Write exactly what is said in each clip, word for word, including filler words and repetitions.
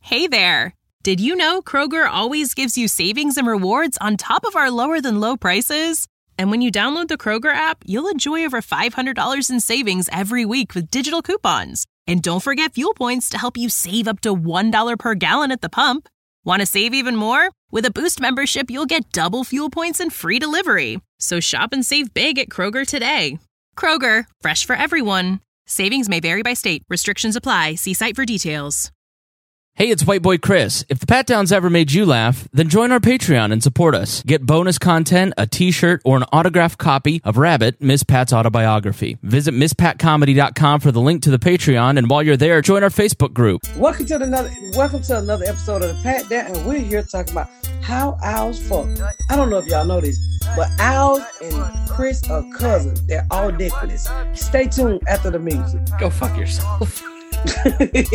Hey there! Did you know Kroger always gives you savings and rewards on top of our lower-than-low prices? And when you download the Kroger app, you'll enjoy over five hundred dollars in savings every week with digital coupons. And don't forget fuel points to help you save up to one dollar per gallon at the pump. Want to save even more? With a Boost membership, you'll get double fuel points and free delivery. So shop and save big at Kroger today. Kroger, fresh for everyone. Savings may vary by state. Restrictions apply. See site for details. Hey, it's White Boy Chris. If the Pat Downs ever made you laugh, then join our Patreon and support us. Get bonus content, a t-shirt, or an autographed copy of Rabbit, Miss Pat's autobiography. Visit miss pat comedy dot com for the link to the Patreon, and while you're there, join our Facebook group. Welcome to another welcome to another episode of the Pat Down, and we're here talking about how owls fuck. I don't know if y'all know this, but owls and Chris are cousins. They're all different. Stay tuned after the music. Go fuck yourself. You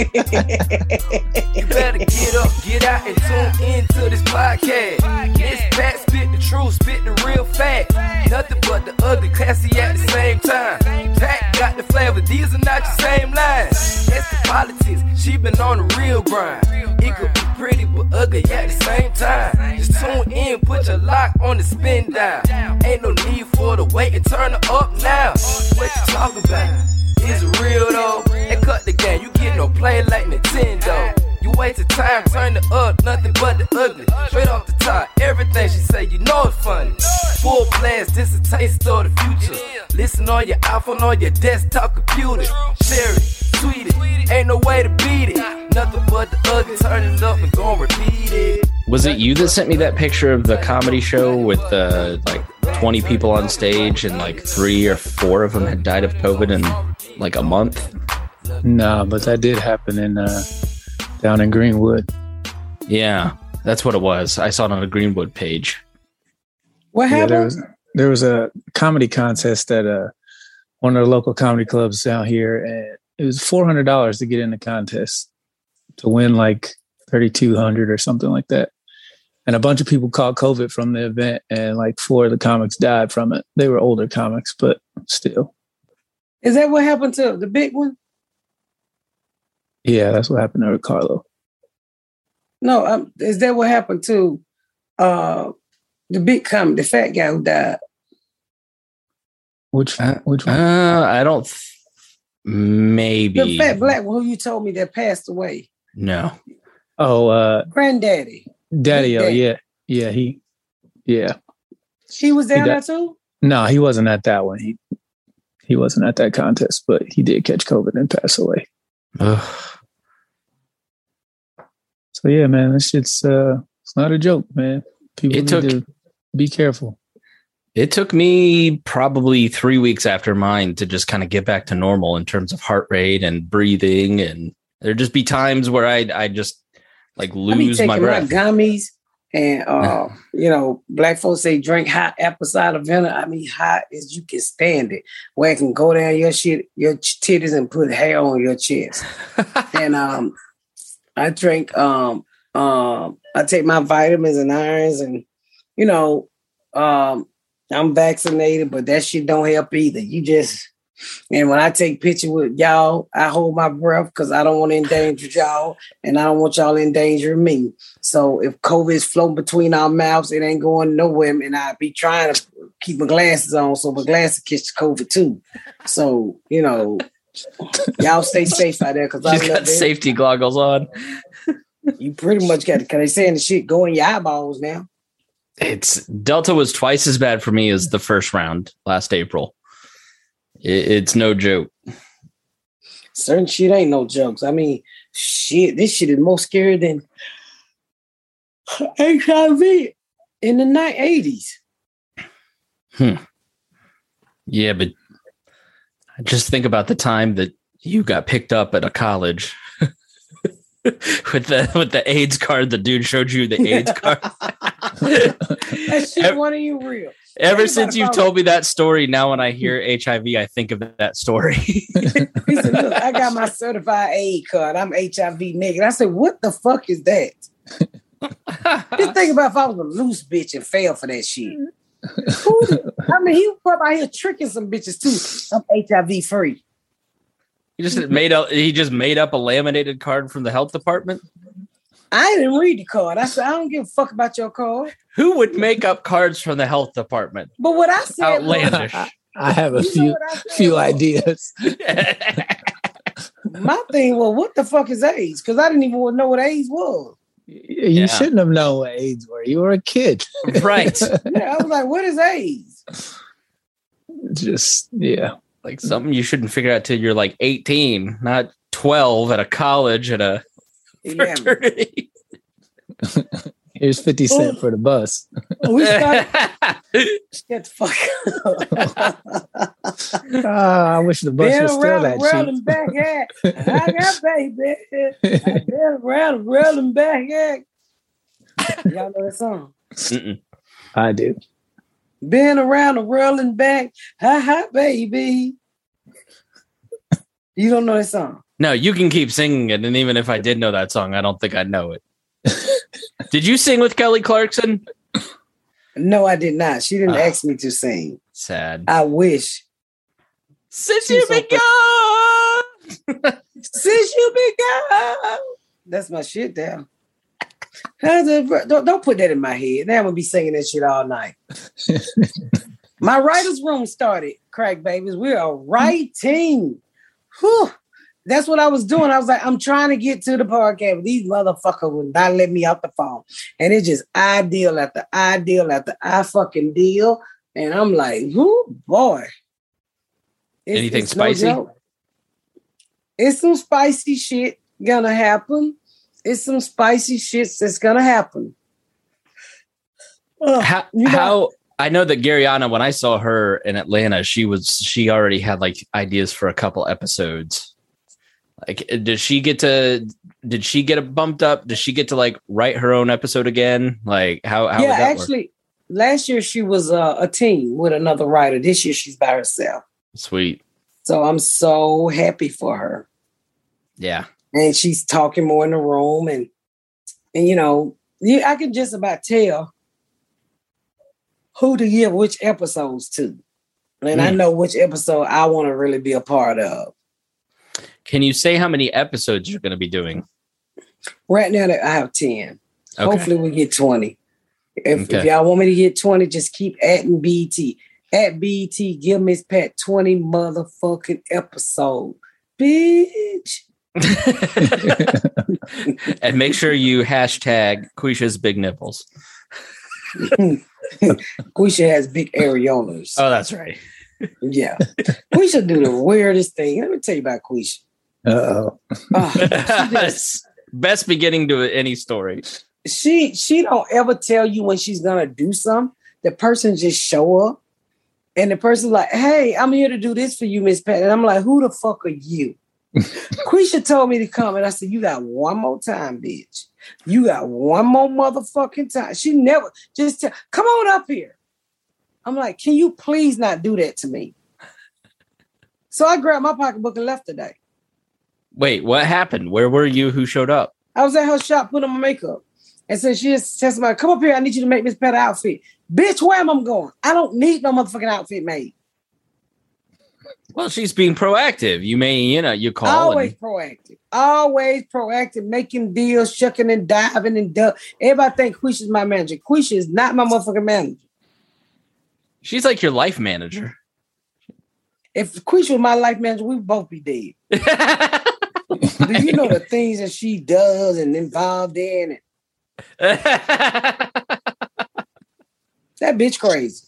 better get up, get out, and tune into this podcast. It's Pat, spit the truth, spit the real fact. Nothing but the ugly, classy at the same time. Pat got the flavor, these are not your same lines. That's the politics, she been on the real grind. It could be pretty but ugly at the same time. Just tune in, put your lock on the spin down. Ain't no need for the wait and turn it up now. What you talking about? Is it real though? And cut the game, you get no play like Nintendo. You wasted time, turn it up, nothing but the ugly. Straight off the top, everything she say, you know it's funny. Full blast, this a taste of the future. Listen on your iPhone, on your desktop computer. Share it, tweet it, ain't no way to beat it. Nothing but the ugly, turn it up and gon' repeat it. Was it you that sent me that picture of the comedy show with uh, like twenty people on stage and like three or four of them had died of COVID in like a month? No, but that did happen in uh, down in Greenwood. Yeah, that's what it was. I saw it on a Greenwood page. What yeah, happened? there was there was a comedy contest at uh, one of the local comedy clubs down here, and it was four hundred dollars to get in the contest to win like thirty-two hundred or something like that. And a bunch of people caught COVID from the event, and like four of the comics died from it. They were older comics, but still. Is that what happened to the big one? Yeah, that's what happened to Ricardo. No, um, is that what happened to uh, the big comic, the fat guy who died? Which which one? Uh, I don't. Th- maybe The fat black one who you told me that passed away. No. Oh, uh, Granddaddy. Daddy. Oh, Daddy. yeah, yeah. He, yeah. She was down He there died. too? No, he wasn't at that one. He he wasn't at that contest, but he did catch COVID and pass away. Ugh. So yeah, man, this shit's uh, it's not a joke, man. People It need took- to be careful. It took me probably three weeks after mine to just kind of get back to normal in terms of heart rate and breathing. And there'd just be times where I'd, I just like I be lose taking my my breath. gummies, and uh, you know, black folks say drink hot apple cider vinegar. I mean, hot as you can stand it, where it can go down your shit, your titties, and put hair on your chest. And um, I drink um um I take my vitamins and irons, and you know, um, I'm vaccinated, but that shit don't help either. You just And when I take pictures with y'all, I hold my breath because I don't want to endanger y'all, and I don't want y'all endangering me. So if COVID is floating between our mouths, it ain't going nowhere, and I be trying to keep my glasses on so my glasses catch the COVID too. So, you know, y'all stay safe out there. Because She's got safety goggles on. You pretty much got it. Because they saying the shit go in your eyeballs now. It's Delta was twice as bad for me as the first round last April. It, it's no joke. Certain shit ain't no jokes. I mean, shit, this shit is more scary than H I V in the nineteen eighties. Hmm. Yeah, but just think about the time that you got picked up at a college with the with the AIDS card. The dude showed you the AIDS card. That shit Ever, one of you real. Ever since you've told me that story, now when I hear H I V, I think of that story. He said, look, I got my certified AIDS card. I'm H I V negative. I said, what the fuck is that? Just think about if I was a loose bitch and fell for that shit. Who, I mean, he was probably out here tricking some bitches too. I'm H I V free. He just made up. He just made up a laminated card from the health department. I didn't read the card. I said, I don't give a fuck about your card. Who would make up cards from the health department? But what I said Outlandish. was, I have a You know few what I said few was- ideas. my thing was, what the fuck is AIDS? Because I didn't even want to know what AIDS was. You Yeah. shouldn't have known what AIDS were. You were a kid. Right. Yeah, I was like, what is AIDS? Just yeah. Like something you shouldn't figure out till you're like eighteen, not twelve at a college at a Yeah. fraternity. Here's fifty cent for the bus. We started, shut the fuck up. Ah, I wish the bus Been was still around that and rolling cheap. back at. I got baby. I been around and rolling back at. Y'all know that song? Mm-mm. I do. Been around and rolling back. Ha ha, baby. You don't know that song? No, you can keep singing it, and even if I did know that song, I don't think I'd know it. Did you sing with Kelly Clarkson? No, I did not. She didn't Ah. ask me to sing. Sad. I wish. Since She's you've so been gone. Since you been gone. That's my shit down. Don't, don't put that in my head. Now I'm gonna be singing that shit all night. My writer's room started, crack babies. We are writing. Whew. That's what I was doing. I was like, I'm trying to get to the podcast, but these motherfuckers would not let me out the phone. And it's just ideal after ideal after I fucking deal. And I'm like, whoo, boy. It's, Anything it's no spicy? joke. It's some spicy shit gonna happen. It's some spicy shit that's gonna happen. Ugh, How, you know- how I know that Garyana, when I saw her in Atlanta, she was she already had like ideas for a couple episodes. Like, did she get to? Did she get a bumped up? Did she get to like write her own episode again? Like, how? how yeah, would that actually, last year she was uh, a team with another writer. This year she's by herself. work? Sweet. So I'm so happy for her. Yeah. And she's talking more in the room, and and you know, yeah, I can just about tell who to give which episodes to, and I Mm. know which episode I want to really be a part of. Can you say how many episodes you're going to be doing? Right now, that I have ten. Okay. Hopefully, we get twenty. If, Okay. if y'all want me to get twenty, just keep adding B E T. At B E T, give Miss Pat twenty motherfucking episodes, bitch. And make sure you hashtag Quisha's big nipples. Quisha has big areolas. Oh, that's right. Yeah. Quisha do the weirdest thing. Let me tell you about Quisha. Uh-oh. Oh, she, just- Best beginning to any story. she she don't ever tell you when she's gonna do something. The person just show up, and the person's like, "Hey, I'm here to do this for you, Miss Pat." And I'm like, "Who the fuck are you?" Quisha told me to come, and I said, "You got one more time, bitch. You got one more motherfucking time." She never just tell, come on up here. I'm like, "Can you please not do that to me?" So I grabbed my pocketbook and left today. Wait, what happened? Where were you? Who showed up? I was at her shop putting on my makeup. And so she just said somebody, come up here, I need you to make Miss Pat an outfit. Bitch, where am I going? I don't need no motherfucking outfit made. Well, she's being proactive. You may, you know, you call. Always and, proactive. Always proactive, making deals, shucking and diving and duck. Everybody think Quisha's my manager. Quisha is not my motherfucking manager. she's like your life manager. If Quisha was my life manager, we'd both be dead. Do you know the things that she does and involved in? And that bitch crazy.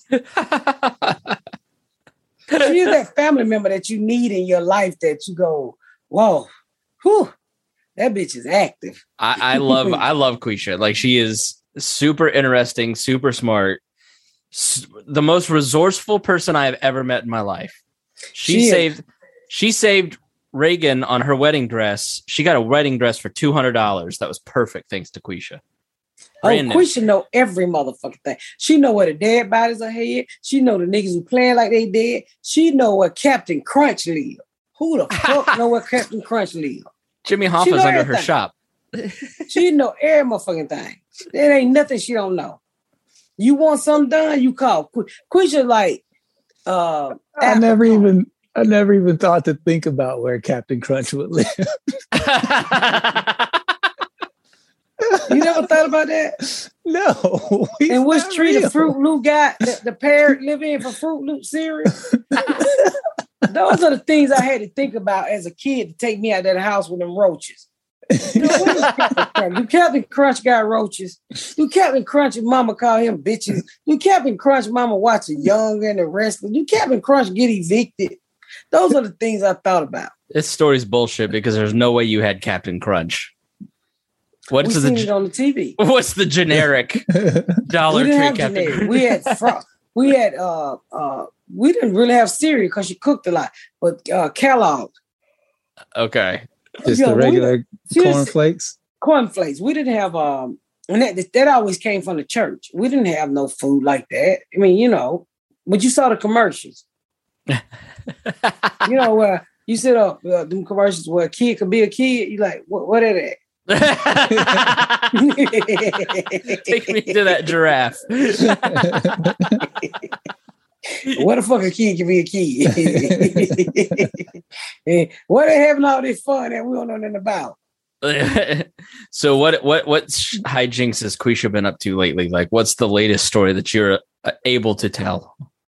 She is that family member that you need in your life that you go, whoa, whew, that bitch is active. I, I love, I love Quisha. Like, she is super interesting, super smart, s- the most resourceful person I have ever met in my life. She, She is. saved, she saved Reagan on her wedding dress. She got a wedding dress for two hundred dollars. That was perfect, thanks to Quisha. Oh, Brand new. Quisha know every motherfucking thing. She know where the dead bodies are head. She know the niggas who playing like they dead. She know where Captain Crunch live. Who the fuck know where Captain Crunch live? Jimmy She Hoffa's know under her everything. shop. She know every motherfucking thing. There ain't nothing she don't know. You want something done, you call. Qu- Quisha like, uh, I never Africa. even I never even thought to think about where Captain Crunch would live. You never thought about that? No. And which tree real. the Fruit Loop got, the, the parrot live in for Fruit Loop cereal? Those are the things I had to think about as a kid to take me out of that house with them roaches. You know, Captain Do Captain Crunch got roaches? Do Captain Crunch and Mama call him bitches? Do Captain Crunch Mama watch a Young and the rest? Do Captain Crunch get evicted? Those are the things I thought about. This story's bullshit because there's no way you had Captain Crunch. What's we the seen it on the T V? What's the generic Dollar we Tree have Captain generic. Crunch? We had fro- we had uh uh we didn't really have cereal because she cooked a lot, but uh Kellogg. Okay. Just Yo, the regular we, cornflakes? Cornflakes. We didn't have um and that that always came from the church. We didn't have no food like that. I mean, you know, but you saw the commercials. You know, where uh, you said uh, uh them commercials where a kid could be a kid, you like, what what are that? Take me to that giraffe. What the fuck a kid can be a kid? What they having all this fun that we don't know nothing about? So what what what hijinks has Quisha been up to lately? Like, what's the latest story that you're uh, able to tell?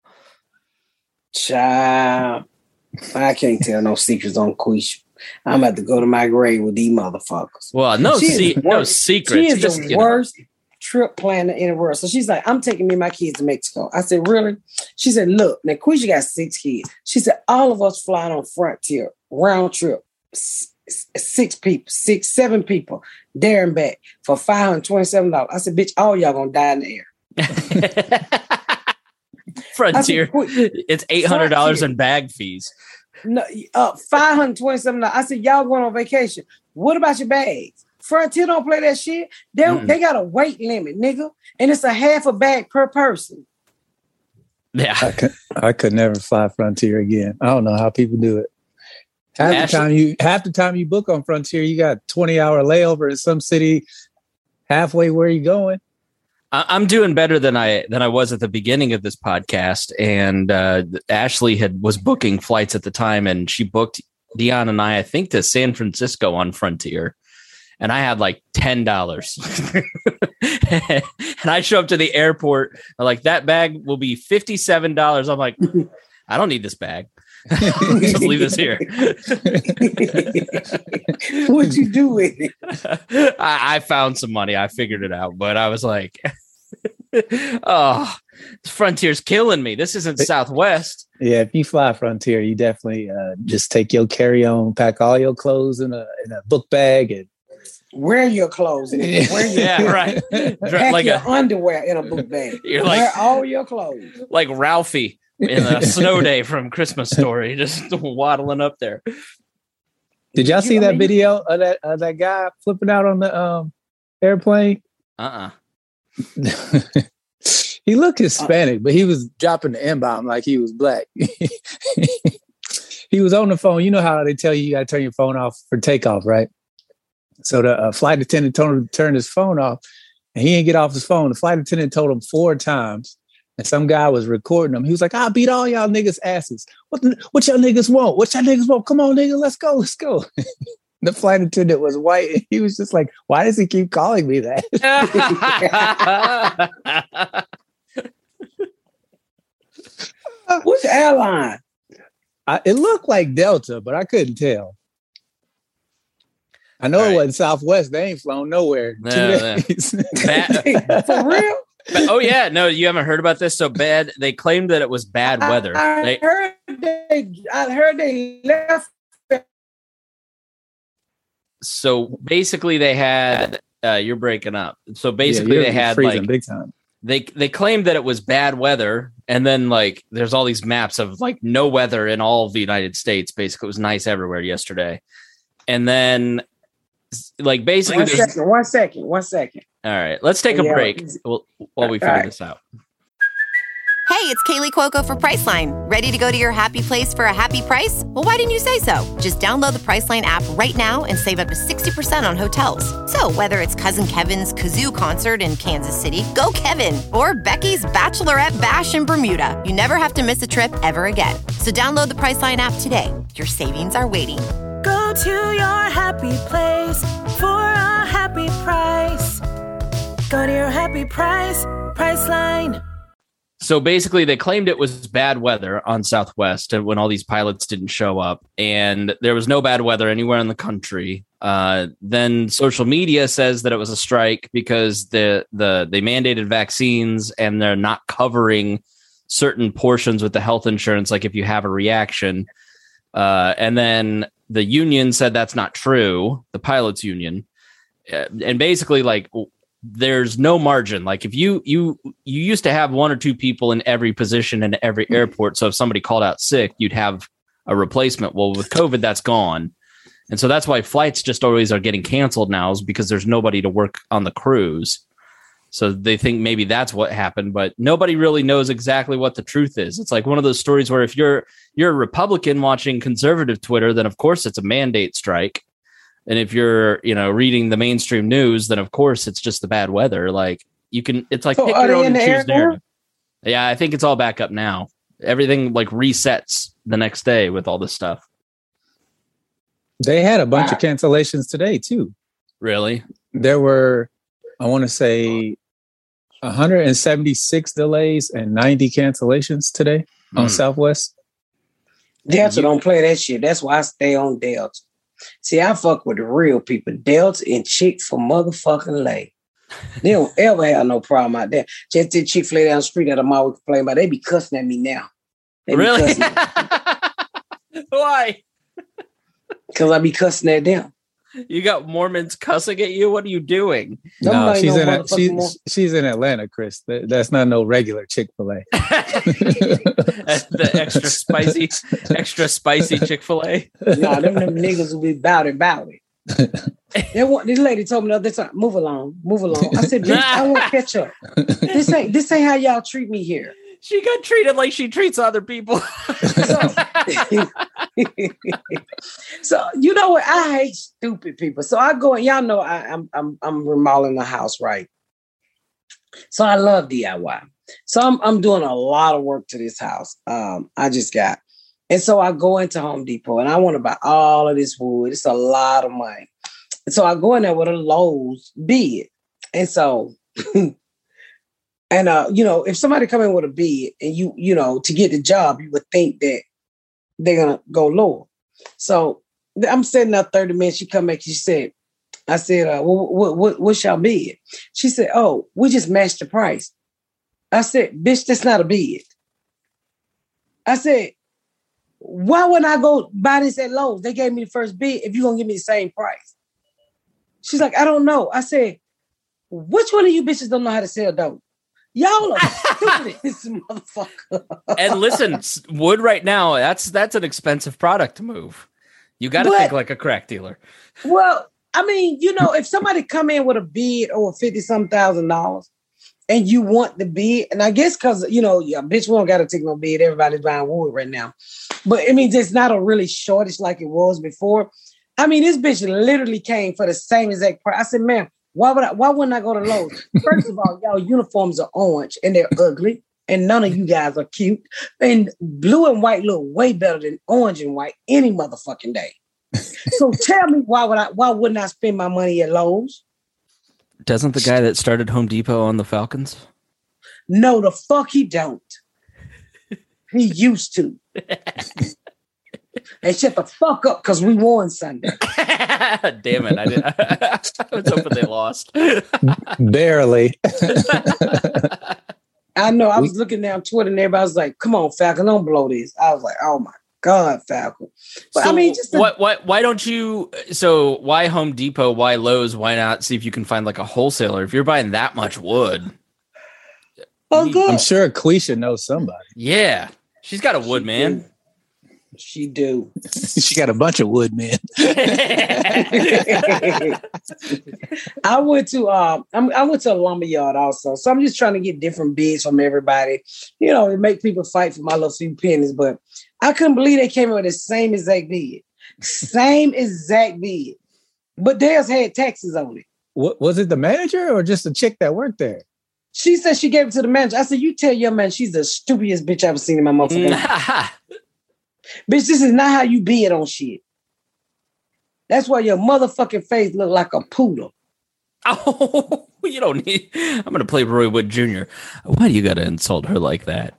Child, I can't tell no secrets on Quisha. I'm about to go to my grave with these motherfuckers. Well, no, se- no worst, secrets. She is Just, the you know. worst trip planner in the world. So she's like, I'm taking me and my kids to Mexico. I said, really? She said, look, now Quisha got six kids. She said, all of us flying on Frontier, round trip, s- six people, six, seven people, there and back for five hundred twenty-seven dollars. I said, bitch, all y'all gonna die in the air. Frontier, said, it's eight hundred dollars in bag fees. No, uh, five hundred twenty-seven dollars. I said, y'all going on vacation. What about your bags? Frontier don't play that shit. They, mm. they got a weight limit, nigga. And it's a half a bag per person. Yeah. I could, I could never fly Frontier again. I don't know how people do it. Half Ashley, the time you half the time you book on Frontier, you got twenty hour layover in some city halfway where you going. I'm doing better than I than I was at the beginning of this podcast, and uh, Ashley had was booking flights at the time, and she booked Dion and I, I think, to San Francisco on Frontier, and I had like ten dollars, and I show up to the airport, I'm like, that bag will be fifty seven dollars. I'm like, I don't need this bag. Just leave this here. What'd you do with it? I, I found some money. I figured it out, but I was like, oh, Frontier's killing me. This isn't Southwest. Yeah, if you fly Frontier, you definitely uh, just take your carry-on, pack all your clothes in a in a book bag, and wear your clothes. In it. Wear your, yeah, right. Pack like your a, underwear in a book bag. You're like, wear all your clothes. Like Ralphie in a snow day from Christmas Story, just waddling up there. Did y'all see that video of that of that guy flipping out on the um, airplane? Uh-uh. He looked Hispanic, but he was dropping the M-bomb like he was black. He was on the phone. You know how they tell you you got to turn your phone off for takeoff, right? So the uh, flight attendant told him to turn his phone off, and he didn't get off his phone. The flight attendant told him four times, and some guy was recording him. He was like, I'll beat all y'all niggas' asses. What the, what y'all niggas want? What y'all niggas want? Come on, nigga, let's go, let's go. The flight attendant was white. He was just like, why does he keep calling me that? Which airline? I, it looked like Delta, but I couldn't tell. I know all it right. wasn't Southwest. They ain't flown nowhere. No, Two no. days. Bad, for real? But, oh yeah, no, you haven't heard about this. So bad. They claimed that it was bad weather. I, I they, heard they. I heard they left. So basically, they had. Uh, you're breaking up. So basically, yeah, they had like big time. They they claimed that it was bad weather, and then like there's all these maps of like no weather in all of the United States. Basically, it was nice everywhere yesterday, and then like basically, one second, one second, one second. All right, let's take a yeah. break while, while we figure right. this out. Hey, it's Kaylee Cuoco for Priceline. Ready to go to your happy place for a happy price? Well, why didn't you say so? Just download the Priceline app right now and save up to sixty percent on hotels. So whether it's Cousin Kevin's Kazoo Concert in Kansas City, go Kevin, or Becky's Bachelorette Bash in Bermuda, you never have to miss a trip ever again. So download the Priceline app today. Your savings are waiting. Go to your happy place for a happy price. Go to your happy price, Priceline. So basically, they claimed it was bad weather on Southwest when all these pilots didn't show up, and there was no bad weather anywhere in the country. Uh, then social media says that it was a strike because the the they mandated vaccines and they're not covering certain portions with the health insurance, like if you have a reaction. Uh, and then the union said that's not true, the pilots union, uh, and basically like. There's no margin. Like if you you you used to have one or two people in every position in every airport. So if somebody called out sick, you'd have a replacement. Well, with COVID, that's gone. And so that's why flights just always are getting canceled now, is because there's nobody to work on the crews. So they think maybe that's what happened, but nobody really knows exactly what the truth is. It's like one of those stories where if you're you're a Republican watching conservative Twitter, then of course it's a mandate strike. And if you're, you know, reading the mainstream news, then of course it's just the bad weather. Like you can, it's like so pick are your they own in and the choose air narrative. Yeah, I think it's all back up now. Everything like resets the next day with all this stuff. They had a bunch Wow. of cancellations today too. Really? There were, I want to say, one hundred seventy-six delays and ninety cancellations today on Mm. Southwest. Delta don't play that shit. That's why I stay on Delta. See, I fuck with the real people. Delta and Chick-fil motherfucking lay. They don't ever have no problem out there. Just the Chick-fil-A down the street that I'm always complaining about. They be cussing at me now. They Really? Why? Because I be cussing at them. You got Mormons cussing at you? What are you doing? Them No, ain't she's no in a, motherfucking she's, more- she's in Atlanta, Chris. That, that's not no regular Chick-fil-A. The extra spicy, extra spicy Chick-fil-A. Nah, them, them niggas will be bout it, bout it. They want, this lady told me the other time, move along, move along. I said, bitch, I want ketchup. This ain't this ain't how y'all treat me here. She got treated like she treats other people. So, so you know what? I hate stupid people. So I go and y'all know I, I'm I'm I'm remodeling the house, right? So I love D I Y. So I'm I'm doing a lot of work to this house. Um, I just got, and so I go into Home Depot and I want to buy all of this wood. It's a lot of money. And so I go in there with a Lowe's bid, and so. And, uh, you know, if somebody come in with a bid and you, you know, to get the job, you would think that they're going to go lower. So I'm sitting up thirty minutes. She come back. She said, I said, uh, what, what, what, what's your bid? She said, oh, we just matched the price. I said, bitch, that's not a bid. I said, why wouldn't I go buy this at Lowe's? They gave me the first bid if you're going to give me the same price. She's like, I don't know. I said, which one of you bitches don't know how to sell dope? Y'all are stupid, this motherfucker. And listen, s- wood right now, that's that's an expensive product to move. You got to But- think like a crack dealer. Well, I mean, you know, if somebody come in with a bid over fifty some thousand dollars and you want the bid, and I guess because, you know, yeah, bitch, we don't got to take no bid. Everybody's buying wood right now. But I mean, it's not a really shortage like it was before. I mean, this bitch literally came for the same exact price. I said, ma'am, why would I, why wouldn't I go to Lowe's? First of all, y'all uniforms are orange and they're ugly, and none of you guys are cute. And blue and white look way better than orange and white any motherfucking day. So tell me, why would I? Why wouldn't I spend my money at Lowe's? Doesn't the guy that started Home Depot own the Falcons? No, the fuck he don't. He used to. And shut the fuck up because we won Sunday. Damn it! I did. I was hoping they lost. Barely. I know. I was looking down Twitter and everybody was like, "Come on, Falcon, don't blow this." I was like, "Oh my god, Falcon!" But So I mean, just the, what? What? Why don't you? So why Home Depot? Why Lowe's? Why not see if you can find like a wholesaler? If you're buying that much wood, oh good. I'm sure Quisha knows somebody. yeah, she's got a wood man. She do. She got a bunch of wood, man. I went to um, I'm, I went to a lumber yard also, so I'm just trying to get different bids from everybody, you know, to make people fight for my little few pennies. But I couldn't believe they came in with the same exact bid, same exact bid, but theirs had taxes on it. What, was it the manager or just a chick that worked there? She said she gave it to the manager. I said, "You tell your man she's the stupidest bitch I've ever seen in my motherfucking life." Bitch, this is not how you bid on shit. That's why your motherfucking face look like a poodle. Oh, you don't need. I'm going to play Roy Wood Junior Why do you got to insult her like that?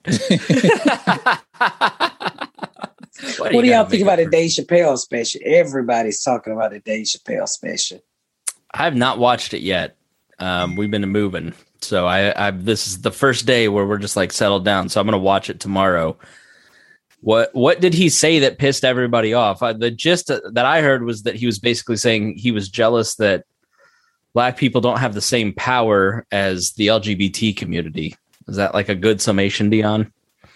What do y'all think about the Dave Chappelle special? Everybody's talking about the Dave Chappelle special. I have not watched it yet. Um, we've been moving, so I, I. This is the first day where we're just like settled down. So I'm going to watch it tomorrow. What What did he say that pissed everybody off? Uh, the gist that I heard was that he was basically saying he was jealous that Black people don't have the same power as the L G B T community. Is that like a good summation, Dion?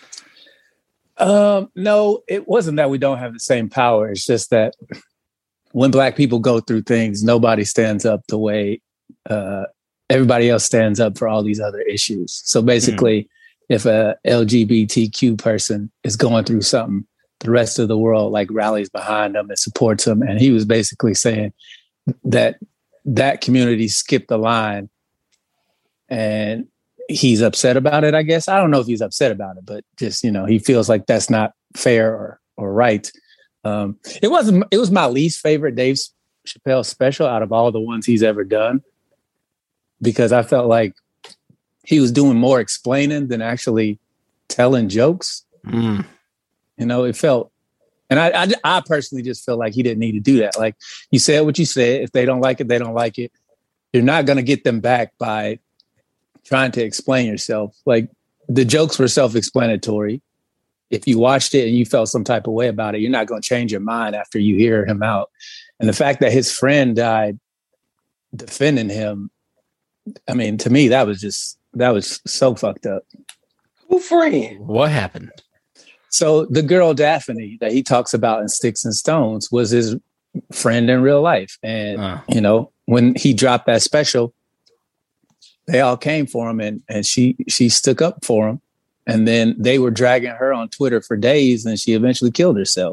Um, no, it wasn't that we don't have the same power. It's just that when Black people go through things, nobody stands up the way uh, everybody else stands up for all these other issues. So basically, mm-hmm. if a L G B T Q person is going through something, the rest of the world like rallies behind them and supports them. And he was basically saying that that community skipped the line, and he's upset about it, I guess. I don't know if he's upset about it, but just, you know, he feels like that's not fair or, or right. Um, it wasn't, it was my least favorite Dave Chappelle special out of all the ones he's ever done, because I felt like he was doing more explaining than actually telling jokes. Mm. You know, it felt, and I, I, I personally just feel like he didn't need to do that. Like, you said what you said. If they don't like it, they don't like it. You're not going to get them back by trying to explain yourself. Like, the jokes were self-explanatory. If you watched it and you felt some type of way about it, you're not going to change your mind after you hear him out. And the fact that his friend died defending him, I mean, to me, that was just, that was so fucked up. Who friend? What happened? So the girl Daphne that he talks about in Sticks and Stones was his friend in real life. And, uh. you know, when he dropped that special, they all came for him, and, and she she stuck up for him. And then they were dragging her on Twitter for days, and she eventually killed herself.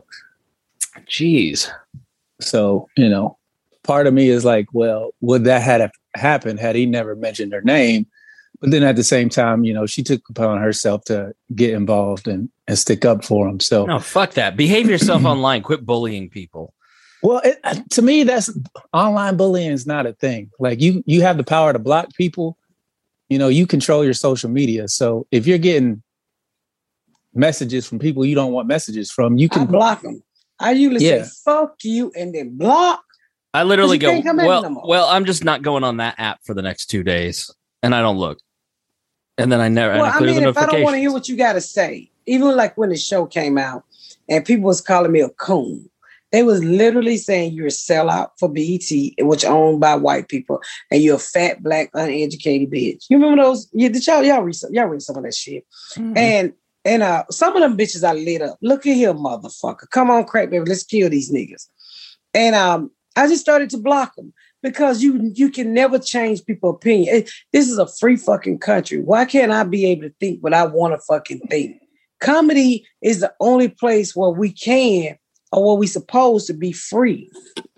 Jeez. So, you know, part of me is like, well, would that have happened had he never mentioned her name? But then at the same time, you know, she took upon herself to get involved and, and stick up for him. So no, fuck that. Behave yourself online. Quit bullying people. Well, it, to me, that's online bullying is not a thing. Like, you, you have the power to block people. You know, you control your social media. So if you're getting messages from people you don't want messages from, you can I block them. I usually yeah. say, fuck you, and then block. I literally go, well, well, I'm just not going on that app for the next two days. And I don't look. And then I never, well, and I I clear mean, the if I don't want to hear what you got to say, even like when the show came out and people was calling me a coon, they was literally saying you're a sellout for B E T, which owned by white people, and you're a fat, black, uneducated bitch. You remember those? Yeah, did y'all y'all read some, y'all read some of that shit? Mm-hmm. And and uh, some of them bitches I lit up. Look at here, motherfucker! Come on, crack baby, let's kill these niggas. And um, I just started to block them because you you can never change people's opinion. It, this is a free fucking country. Why can't I be able to think what I want to fucking think? Comedy is the only place where we can. Or what we supposed to be free.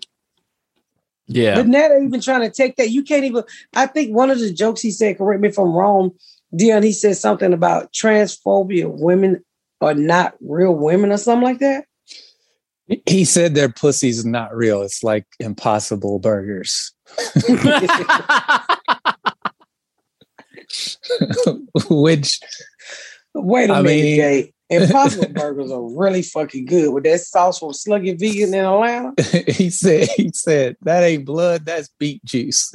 Yeah. But now they're even trying to take that. You can't even, I think one of the jokes he said, correct me if I'm wrong, Dion, he said something about transphobia, women are not real women or something like that. He said their pussy's not real. It's like Impossible Burgers. Which, wait a I minute, mean, Jay. Impossible Burgers are really fucking good with that sauce from Sluggy Vegan in Atlanta. he said, he said, that ain't blood, that's beet juice.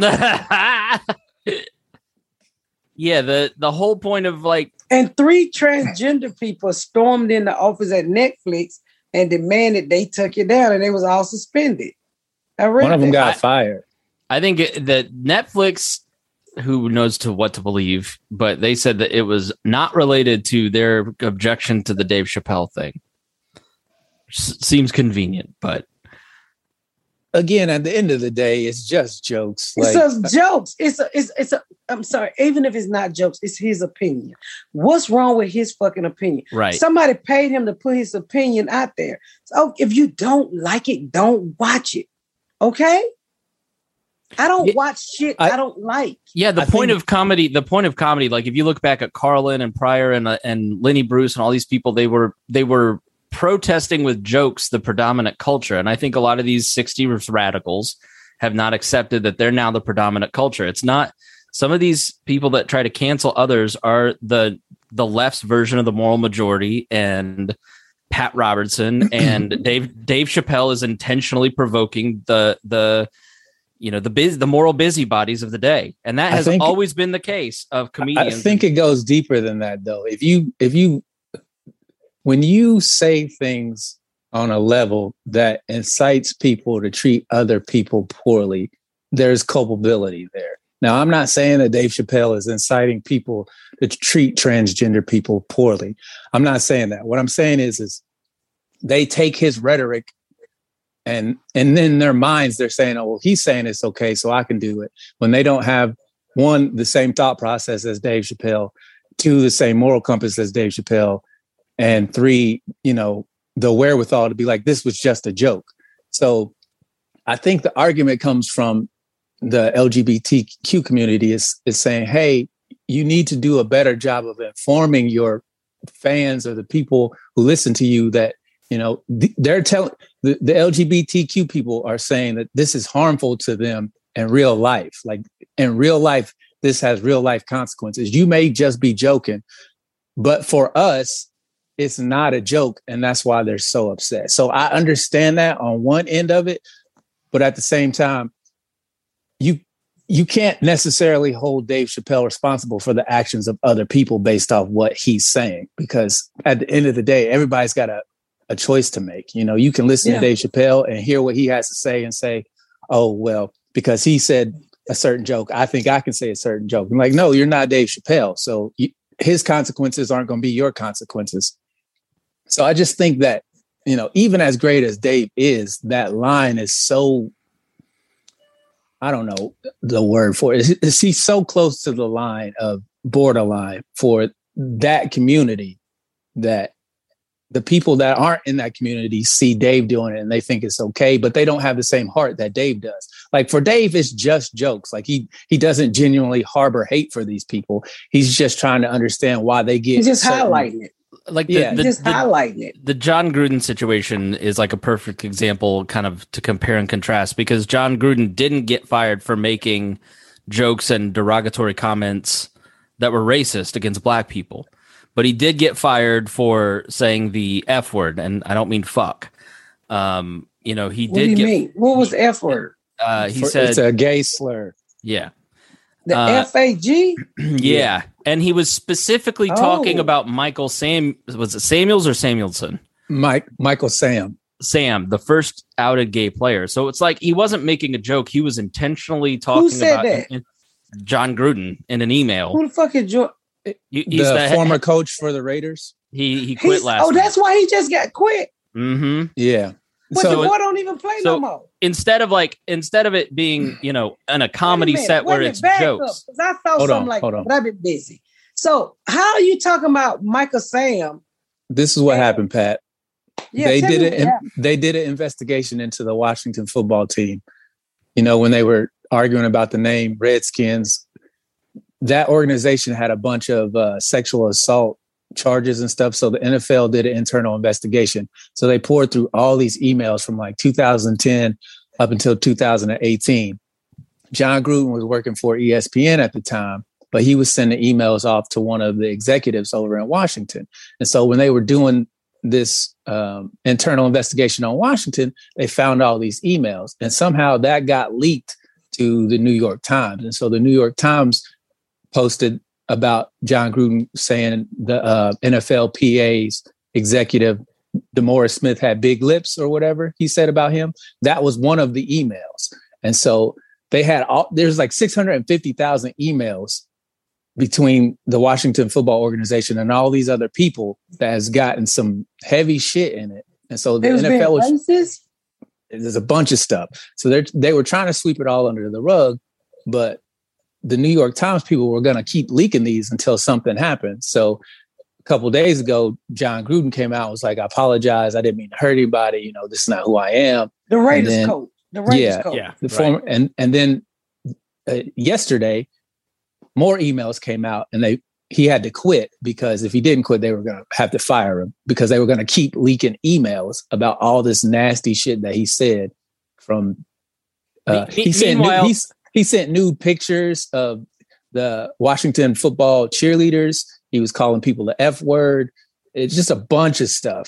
Yeah, the, the whole point of like... And three transgender people stormed in the office at Netflix and demanded they took it down, and they was all suspended. I read One of them that. got I, fired. I think it, that Netflix... who knows to what to believe, but they said that it was not related to their objection to the Dave Chappelle thing. S- seems convenient, but again, at the end of the day, it's just jokes. It's like, just jokes. It's a, it's, it's a, I'm sorry, even if it's not jokes, it's his opinion. What's wrong with his fucking opinion? Right. Somebody paid him to put his opinion out there. So if you don't like it, don't watch it. Okay? I don't yeah, watch shit I, I don't like. Yeah, the I point think, of comedy, the point of comedy, like if you look back at Carlin and Pryor and uh, and Lenny Bruce and all these people, they were they were protesting with jokes the predominant culture. And I think a lot of these sixties radicals have not accepted that they're now the predominant culture. It's not some of these people that try to cancel others are the the left's version of the moral majority and Pat Robertson and Dave Dave Chappelle is intentionally provoking the the you know the biz, the moral busybodies of the day, and that has think, always been the case of comedians. I think it goes deeper than that, though. If you if you when you say things on a level that incites people to treat other people poorly, there's culpability there. Now, I'm not saying that Dave Chappelle is inciting people to treat transgender people poorly. I'm not saying that. What I'm saying is, is they take his rhetoric and and then in their minds, they're saying, oh, well, he's saying it's okay, so I can do it. When they don't have, one, the same thought process as Dave Chappelle, two, the same moral compass as Dave Chappelle, and three, you know, the wherewithal to be like, this was just a joke. So I think the argument comes from the L G B T Q community is, is saying, hey, you need to do a better job of informing your fans or the people who listen to you that, you know, th- they're telling the, the L G B T Q people are saying that this is harmful to them in real life. Like in real life, this has real life consequences. You may just be joking, but for us, it's not a joke. And that's why they're so upset. So I understand that on one end of it, but at the same time, you you can't necessarily hold Dave Chappelle responsible for the actions of other people based off what he's saying, because at the end of the day, everybody's got a, a choice to make. You know, you can listen yeah. to Dave Chappelle and hear what he has to say and say, oh, well, because he said a certain joke, I think I can say a certain joke. I'm like, no, you're not Dave Chappelle. So you, his consequences aren't going to be your consequences. So I just think that, you know, even as great as Dave is, that line is so, I don't know the word for it. Is he so close to the line of borderline for that community that the people that aren't in that community see Dave doing it and they think it's okay, but they don't have the same heart that Dave does. Like for Dave, it's just jokes. Like he he doesn't genuinely harbor hate for these people. He's just trying to understand why they get. He's just certain, highlighting it. Like the, yeah, the, just the, highlighting it. The John Gruden situation is like a perfect example, kind of to compare and contrast, because John Gruden didn't get fired for making jokes and derogatory comments that were racist against black people, but he did get fired for saying the F word, and I don't mean fuck. Um, you know, he what did. What do you get, mean? What was the F word? Uh, he for, said it's a gay slur. Yeah. The uh, F A G? Yeah. And he was specifically oh. talking about Michael Sam. Was it Samuels or Samuelson? Mike, Michael Sam. Sam, the first outed gay player. So it's like he wasn't making a joke. He was intentionally talking Who said about that? In, in John Gruden in an email. Who the fuck is John? He's the, the former head, coach for the Raiders. He he quit He's, last. Oh, that's week. why he just got quit. Mm-hmm. Yeah. But so the boy don't even play so no more. Instead of like instead of it being, you know, in a comedy minute, set where it's jokes. Because I thought hold something on, like hold that, on. but I've been busy. So how are you talking about Michael Sam? This is what Yeah. happened, Pat. Yeah, they tell did me it. what happened. They did an investigation into the Washington football team. You know, when they were arguing about the name Redskins, that organization had a bunch of uh, sexual assault charges and stuff. So the N F L did an internal investigation. So they poured through all these emails from like two thousand ten up until two thousand eighteen. John Gruden was working for E S P N at the time, but he was sending emails off to one of the executives over in Washington. And so when they were doing this um, internal investigation on Washington, they found all these emails, and somehow that got leaked to the New York Times. And so the New York Times posted about John Gruden saying the uh, N F L P A's executive, DeMaurice Smith, had big lips or whatever he said about him. That was one of the emails. And so they had all, there's like six hundred fifty thousand emails between the Washington football organization and all these other people that has gotten some heavy shit in it. And so the N F L was, racist? there's a bunch of stuff. So they they were trying to sweep it all under the rug, but the New York Times people were going to keep leaking these until something happened. So a couple of days ago, John Gruden came out and was like, I apologize. I didn't mean to hurt anybody. You know, this is not who I am. The Raiders then, coach. The Raiders yeah, coach. Yeah. The right. former, and, and then uh, yesterday, more emails came out and they he had to quit because if he didn't quit, they were going to have to fire him because they were going to keep leaking emails about all this nasty shit that he said from Uh, Me- he sent meanwhile- nude, he's, he sent nude pictures of the Washington football cheerleaders. He was calling people the F word. It's just a bunch of stuff.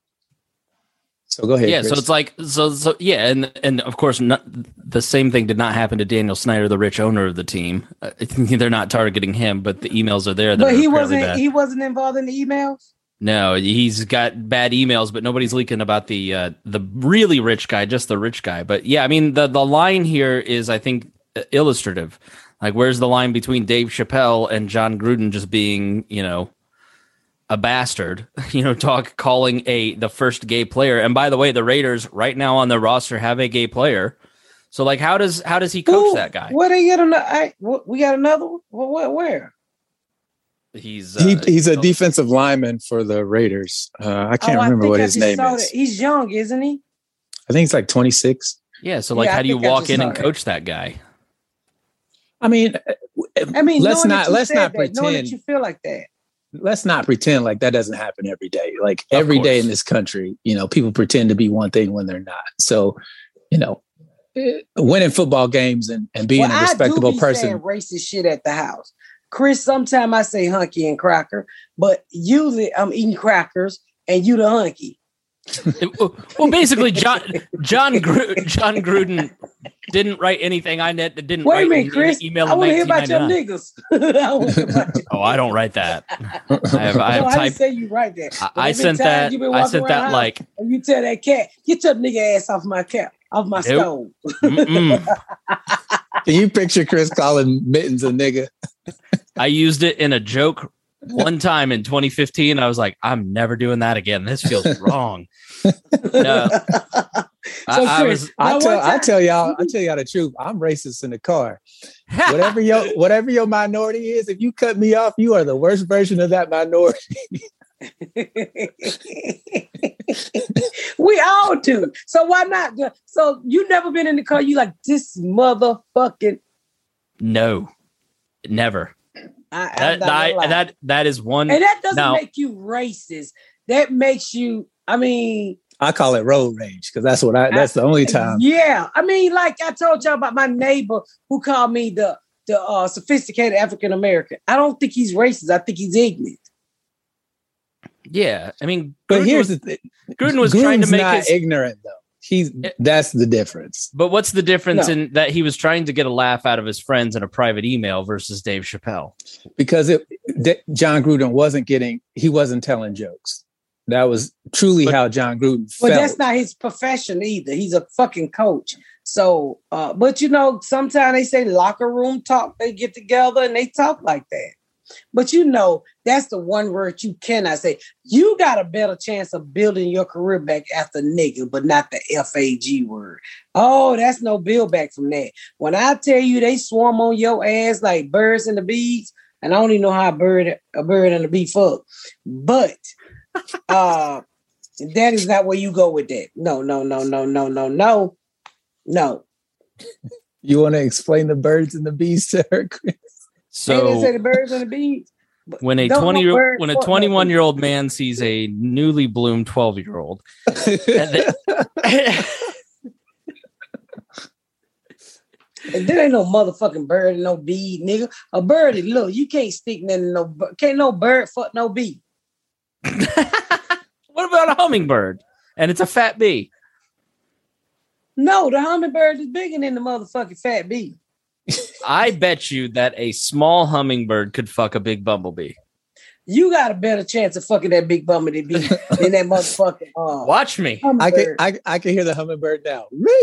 So go ahead. Yeah, Chris. so it's like so so yeah, and and of course not, the same thing did not happen to Daniel Snyder, the rich owner of the team. Uh, they're not targeting him, but the emails are there. That But are he fairly wasn't. bad. He wasn't involved in the emails. No, he's got bad emails, but nobody's leaking about the uh, the really rich guy, just the rich guy. But yeah, I mean the the line here is, I think, illustrative. Like, where's the line between Dave Chappelle and John Gruden just being, you know, a bastard, you know, talk calling a the first gay player. And by the way, the Raiders right now on their roster have a gay player. So like, how does how does he coach Ooh, that guy? Where they get another? I, what, we got another one. What? Where? where? He's uh, he, he's a you know, defensive lineman for the Raiders. Uh, I can't Oh, I remember think what I his just name saw is. that. He's young, isn't he? I think he's like twenty-six. Yeah. So like, Yeah, I how do you think I walk just in saw and that. coach that guy? I mean, I mean, let's knowing not that you let's said not that, knowing that pretend. you feel like that. Let's not pretend like that doesn't happen every day. Like Of every day course. in this country, you know, people pretend to be one thing when they're not. So, you know, eh, winning football games and, and being Well, a respectable I do be person. saying racist shit at the house. Chris, sometimes I say hunky and cracker, but usually I'm eating crackers and you the hunky. Well, basically, John John Gruden, John Gruden didn't write anything. I net didn't Wait write a minute, an Chris. email I in want to hear nineteen about your ninety-nine. niggas. I wanna hear about your- Oh, I don't write that. I have, I have no, I typed. didn't say you right there. I, But I every sent time that. you been I walking sent around that house like. and you tell that cat, get your nigga ass off my cap, off my Nope. stove. Mm-mm. Can you picture Chris calling Mittens a nigga? I used it in a joke one time in twenty fifteen. I was like, I'm never doing that again. This feels wrong. No, I, I Chris, was. Now, I one tell I time- tell y'all I tell y'all the truth. I'm racist in the car. Whatever your whatever your minority is, if you cut me off, you are the worst version of that minority. We all do. So why not? So you never been in the car? You like this motherfucking? No, never. I, I'm That not gonna I, lie. that that is one. and that doesn't now- make you racist. That makes you. I mean, I call it road rage because that's what I that's the only time. yeah. I mean, like I told y'all about my neighbor who called me the the uh, sophisticated African American. I don't think he's racist. I think he's ignorant. Yeah, I mean, But Gruden here's was, the thing. Gruden was trying to Gruden's make not his. ignorant though. He's that's the difference. But what's the difference No. in that he was trying to get a laugh out of his friends in a private email versus Dave Chappelle? Because it D- John Gruden wasn't getting he wasn't telling jokes. That was truly But- how John Gruden But felt. that's not his profession either. He's a fucking coach. So, uh, but you know, sometimes they say locker room talk. They get together and they talk like that. But you know, that's the one word you cannot say. You got a better chance of building your career back after nigga, but not the F A G word. Oh, that's no build back from that. When I tell you they swarm on your ass like birds and the bees, and I don't even know how a bird, a bird and a bee fuck, but uh, that is not where you go with that. No, no, no, no, no, no, no, no. You want to explain the birds and the bees to her, Chris? They didn't say So the birds and the bees. But when a don't twenty no year birds when a fuck twenty-one nothing. year old man sees a newly bloomed twelve year old, And there ain't no motherfucking bird and no bee, nigga. A bird is little. You can't stick nothing in no bir- can't no bird fuck no bee. what about a hummingbird? And it's a fat bee. No, the hummingbird is bigger than the motherfucking fat bee. I bet you that a small hummingbird could fuck a big bumblebee. You got a better chance of fucking that big bumblebee bee than that motherfucking uh, Watch me. I can hummingbird. I, I can hear the hummingbird now.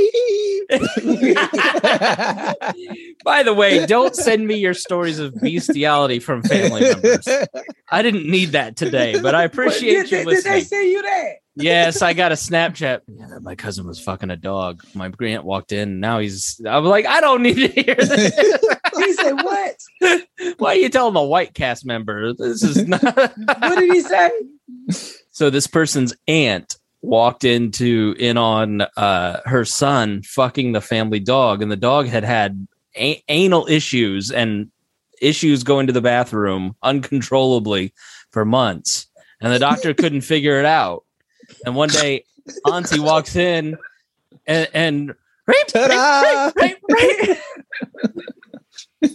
By the way, don't send me your stories of bestiality from family members. I didn't need that today, but I appreciate did, you did, did listening. they say you that? Yes, I got a Snapchat. Yeah, that my cousin was fucking a dog. My aunt walked in. And now he's. I'm like, I don't need to hear this. He said what? Why are you telling a white cast member? This is not. What did he say? So this person's aunt walked into in on uh, her son fucking the family dog, and the dog had had a- anal issues and issues going to the bathroom uncontrollably for months, and the doctor couldn't figure it out. And one day, Auntie walks in, and, and rape, Ta-da! rape, rape, rape.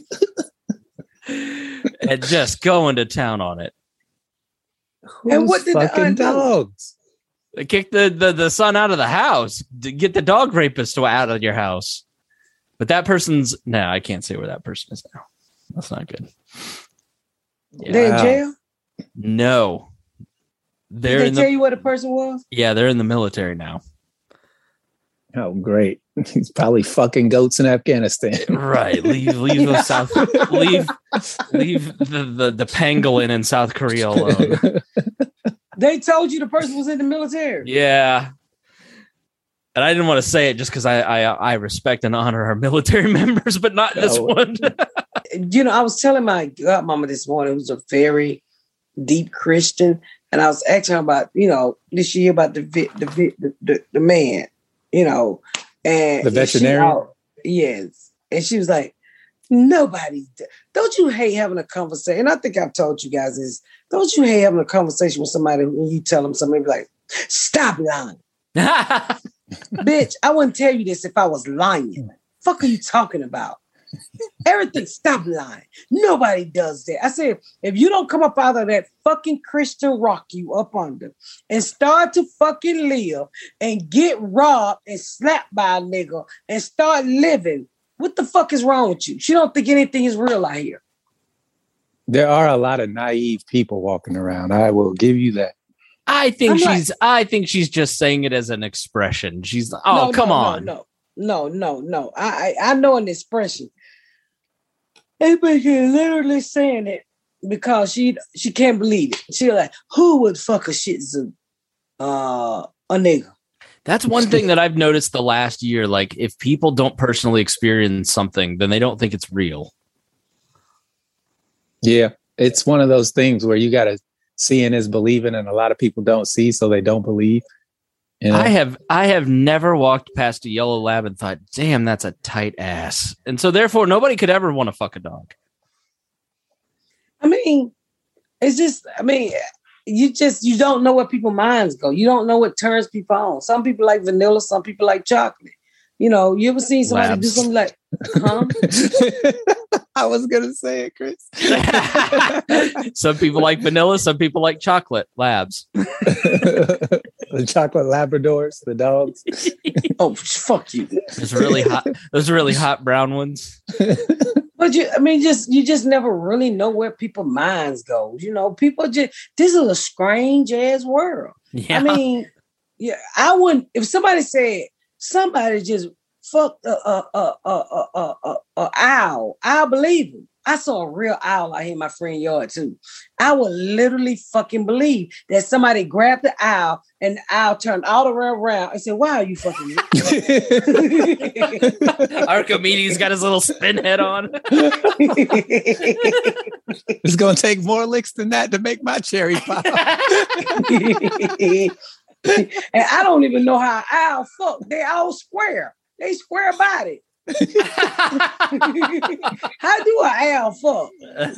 And just going to town on it. And what did the fucking aunt do? dogs? They kicked the, the, the son out of the house to get the dog rapist out of your house. But that person's no, I can't say where that person is now. That's not good. Yeah. They in jail? No. They're Did they in tell the, you what the person was? yeah, they're in the military now. Oh, great. He's probably fucking goats in Afghanistan. Right. Leave leave those South leave leave the, the, the pangolin in South Korea alone. They told you the person was in the military. Yeah. And I didn't want to say it just because I, I I respect and honor our military members, but not this Oh. one. You know, I was telling my godmama this morning, who's a very deep Christian, and I was asking her about, you know, this year about the vi- the, vi- the, the the man, you know, and The and she- veterinarian? oh, yes, and she was like, "Nobody, don't you hate having a conversation?" And I think I've told you guys this. Don't you hate having a conversation with somebody when you tell them something, be like, "Stop lying." Bitch, I wouldn't tell you this if I was lying. Fuck are you talking about? Everything, stop lying. Nobody does that. I said, if you don't come up out of that fucking Christian rock you up under and start to fucking live and get robbed and slapped by a nigga and start living, what the fuck is wrong with you? She don't think anything is real out here. There are a lot of naive people walking around. I will give you that. I think I'm she's like- I think she's just saying it as an expression. She's oh No, come no, on. No, no, no, no, no. I, I I know an expression. Everybody literally saying it because she she can't believe it. She like, who would fuck a Shih Tzu? Uh, a nigga. That's one thing that I've noticed the last year. Like, if people don't personally experience something, then they don't think it's real. Yeah. It's one of those things where you got to seeing is believing, and a lot of people don't see, so they don't believe. You know? I have I have never walked past a yellow lab and thought, damn, that's a tight ass. And so therefore nobody could ever want to fuck a dog. I mean, it's just, I mean, you just, you don't know where people's minds go. You don't know what turns people on. Some people like vanilla, some people like chocolate. You know, you ever seen somebody Labs. do something like, huh? I was going to say it, Chris. Some people like vanilla, some people like chocolate labs. The chocolate Labradors, the dogs. Oh, fuck you. Those really hot those really hot brown ones. But you, I mean, just you just never really know where people's minds go. You know, people just, this is a strange ass world. Yeah. I mean, yeah, I wouldn't, if somebody said, somebody just fucked a, a, a, a, a, a, a, a owl, I'll believe him. I saw a real owl out here in my friend's yard too. I would literally fucking believe that somebody grabbed the owl and the owl turned all the way around and said, "Why are you fucking me?" Archimedes got his little spin head on. It's going to take more licks than that to make my cherry pop. And I don't even know how owl fuck. They all square. They square body. How do an owl fuck?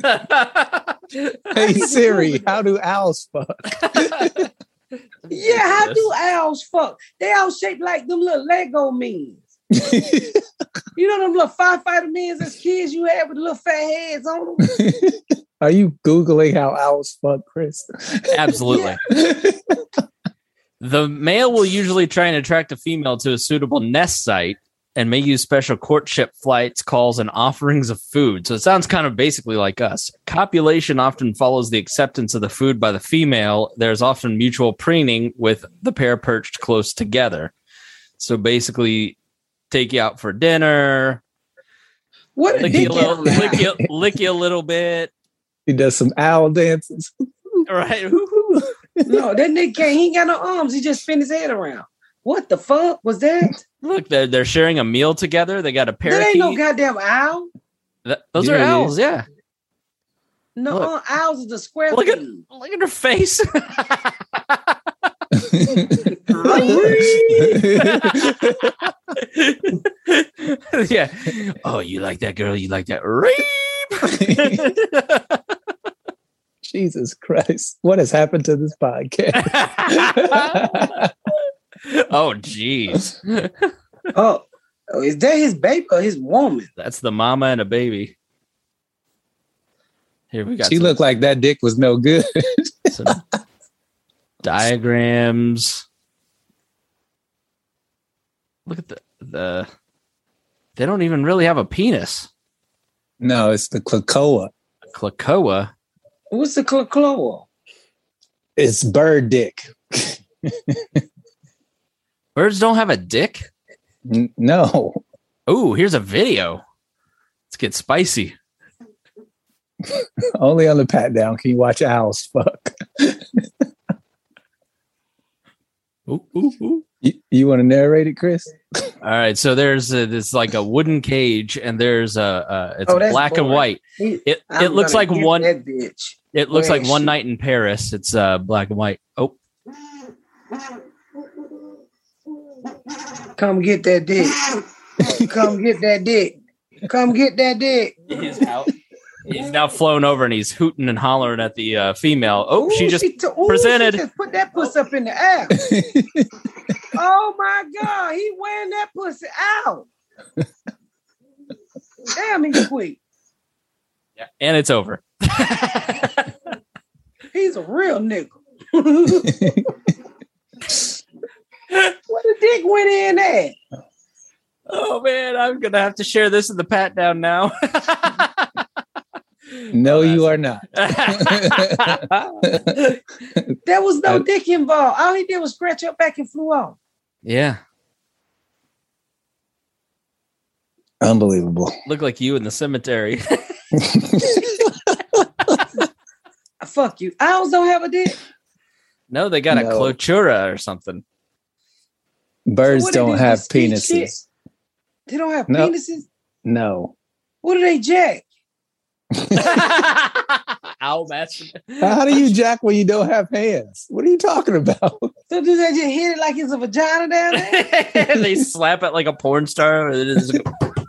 Hey Siri, how do owls fuck? Yeah, how do owls fuck? They all shaped like them little Lego men. You know them little firefighter men as kids you had with the little fat heads on them? Are you Googling how owls fuck, Chris? Absolutely. The male will usually try and attract a female to a suitable nest site and may use special courtship flights, calls, and offerings of food. So it sounds kind of basically like us. Copulation often follows the acceptance of the food by the female. There's often mutual preening with the pair perched close together. So basically, take you out for dinner, What a lick you, a dickhead. little, lick, you, lick you a little bit, He does some owl dances. right? No, that nigga can't. He ain't got no arms. He just spin his head around. What the fuck was that? Look, they're they're sharing a meal together. They got a That parakeet. ain't no goddamn owl. Th- those Yeah, are it owls, yeah. No, Look. uh, owls is the square Look at thing. look at her face. Yeah. Oh, you like that girl? You like that? Jesus Christ. What has happened to this podcast? Oh, jeez. Oh, Oh, is that his baby or his woman? That's the mama and a baby. Here we got. She some, looked like that dick was no good. some diagrams. Look at the the. They don't even really have a penis. No, it's the Cloaca. Cloaca. What's the cloaca? It's bird dick. Birds don't have a dick? N- no. Oh, here's a video. Let's get spicy. Only on the pat down can you watch owls fuck. Ooh, ooh, ooh. You, you want to narrate it, Chris? All right, so there's a, this like a wooden cage, and there's a, a it's Oh, that's black and boring. white. He- It I'm it looks gonna like get one. that bitch. It looks Where like is One she? Night in Paris. It's uh black and white. Oh, Come get that dick. Come get that dick. Come get that dick. he's out. He's now flown over and he's hooting and hollering at the uh, female. Oh, she Ooh, just t- ooh, presented. She just put that pussy up in the air. Oh my God, he wearing that pussy out. Damn, he's quick. Yeah, and it's over. He's a real nigga. Where the dick went in at? Oh man, I'm gonna have to share this in the pat down now. No, you are not. There was no dick involved. All he did was scratch up back and flew off. Yeah, Unbelievable. look like you in the cemetery. Fuck you. Owls don't have a dick. No, they got a No. cloaca or something. Birds So what, they don't do, have just eat shit? penises. They don't have No. penises? No. What do they jack? Owl master. How do you jack when you don't have hands? What are you talking about? So do they just hit it like it's a vagina down there? They slap it like a porn star. Or they just go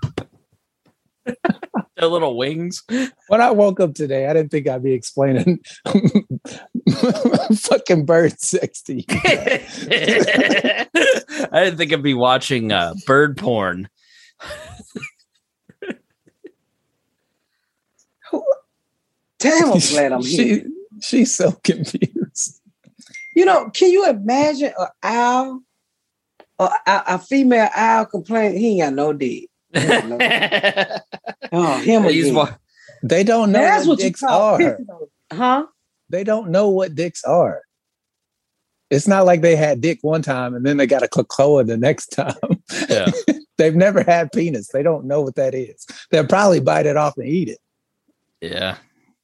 their little wings. When I woke up today, I didn't think I'd be explaining fucking bird sex to you. I didn't think I'd be watching uh, bird porn. Damn, I'm glad I'm here. She, she's so confused. You know, can you imagine an owl, a, a, a female owl complain? He ain't got no dick. He ain't got no- Oh, him He's again. wa- They don't know That's what what you dicks call are. pissing on- Huh? They don't know what dicks are. It's not like they had dick one time and then they got a cloaca the next time. Yeah. They've never had penis. They don't know what that is. They'll probably bite it off and eat it. Yeah.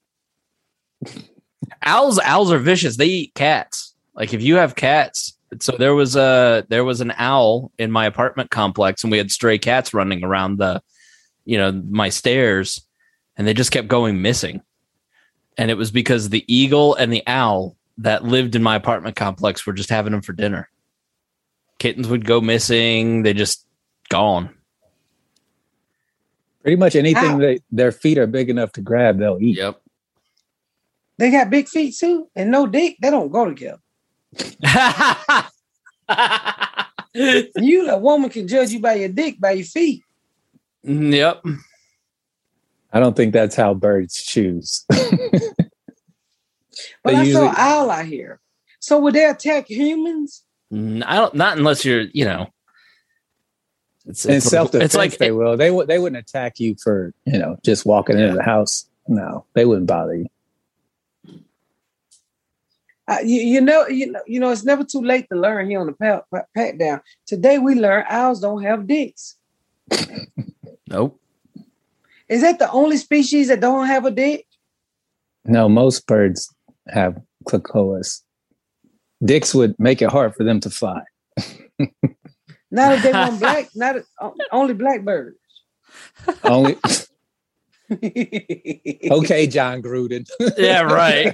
Owls owls are vicious. They eat cats. Like if you have cats. So there was a there was an owl in my apartment complex and we had stray cats running around the you know my stairs and they just kept going missing. And it was because the eagle and the owl that lived in my apartment complex were just having them for dinner. Kittens would go missing, they just gone. Pretty much anything Ow. that their feet are big enough to grab, they'll eat. Yep. They got big feet too and no dick. They don't go together. You, a woman, can judge you by your dick, by your feet. Yep. I don't think that's how birds choose. But They I usually- saw an owl out here. So would they attack humans? Mm, I don't. Not unless you're, you know. It's, In it's self-defense, It's like they will. They would. They wouldn't attack you for you know just walking into the house. No, they wouldn't bother you. Uh, you, you know, you know, you know, it's never too late to learn here on the pat, pat, pat down. Today we learned owls don't have dicks. nope. Is that the only species that don't have a dick? No, most birds have cloacas. Dicks would make it hard for them to fly. Not if they want black, not if- o- only black birds. Only okay, John Gruden. Yeah. Right.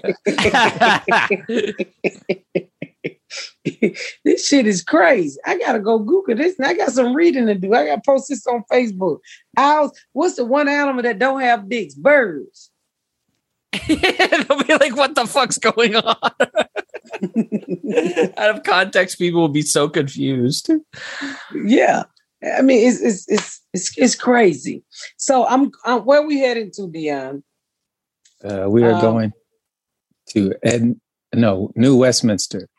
This shit is crazy. I gotta go Google this. And I got some reading to do. I gotta post this on Facebook. Owls. What's the one animal that don't have dicks? Birds. They'll be like, "What the fuck's going on?" Out of context, people will be so confused. Yeah. I mean, it's it's it's it's, it's crazy. So I'm, I'm where we heading to, Dion? Uh, we are Um, going to Ed, no New Westminster,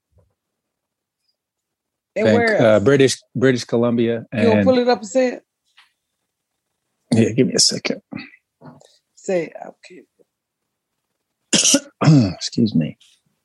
And Bank- where uh, else? British British Columbia, You gonna and pull it up and say it? yeah, give me a second. Say it. Okay. Excuse me.